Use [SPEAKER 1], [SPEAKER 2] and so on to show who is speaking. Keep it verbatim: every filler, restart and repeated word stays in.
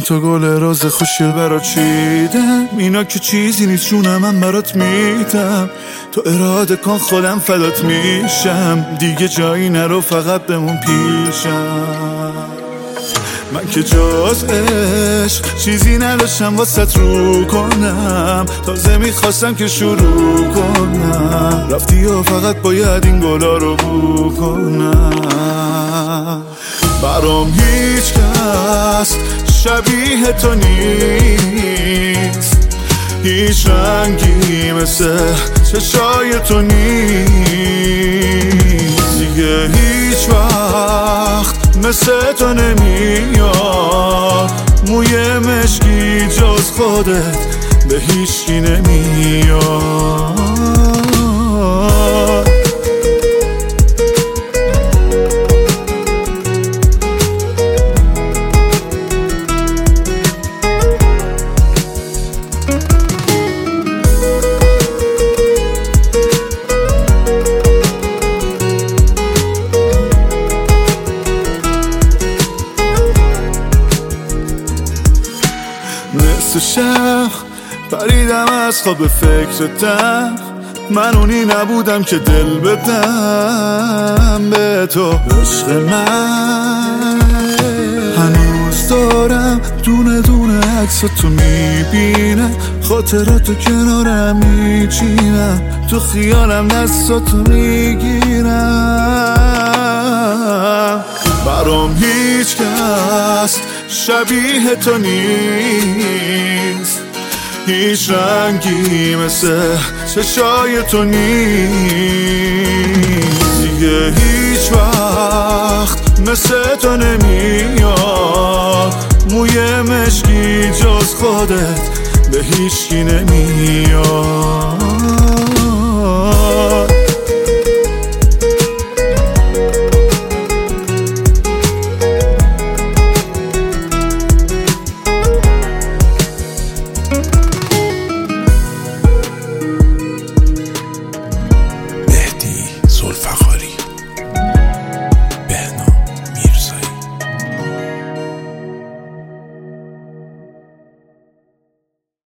[SPEAKER 1] تا گل راز خوشگل برات چیدم، اینا که چیزی نیست جونم من برات میدم. تو اراده کن خودم فدات میشم، دیگه جایی نرو فقط بمون پیشم. من که جز عشق چیزی نداشتم واسط رو کنم، تازه میخواستم که شروع کنم، رفتی و فقط باید این گلا رو بو کنم. برام هیچ کس شبیه تو نیست، هیچ رنگی مثل چشای تو نیست، دیگه هیچ وقت مثل تو نمیاد. موی مشکی جز خودت به هیچکی نمیاد. نصف شب پریدم از خواب فکرتم، من اونی نبودم که دل بدم به تو. عشق من هنوز دارم دونه دونه عکساتو میبینم، خاطراتو کنارم میچینم، تو خیالم دستاتو میگیرم. برام هیچ کس شبیه تو نیست، هیچ رنگی مثل چشای تو نیست، دیگه هیچ وقت مثل تو نمیاد. موی مشکی جز خودت به هیچکی نمیاد.